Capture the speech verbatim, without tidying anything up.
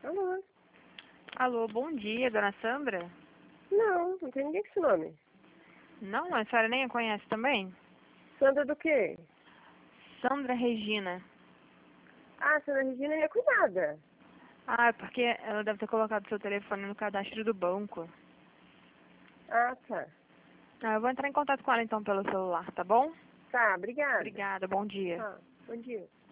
Alô? Alô, bom dia, dona Sandra? Não, não tem ninguém com esse nome. Não, a senhora nem a conhece também? Sandra do quê? Sandra Regina. Ah, Sandra Regina é minha cunhada. Ah, é porque ela deve ter colocado seu telefone no cadastro do banco. Ah, tá. Ah, eu vou entrar em contato com ela então pelo celular, tá bom? Tá, obrigada. Obrigada, bom dia. Tá, bom dia.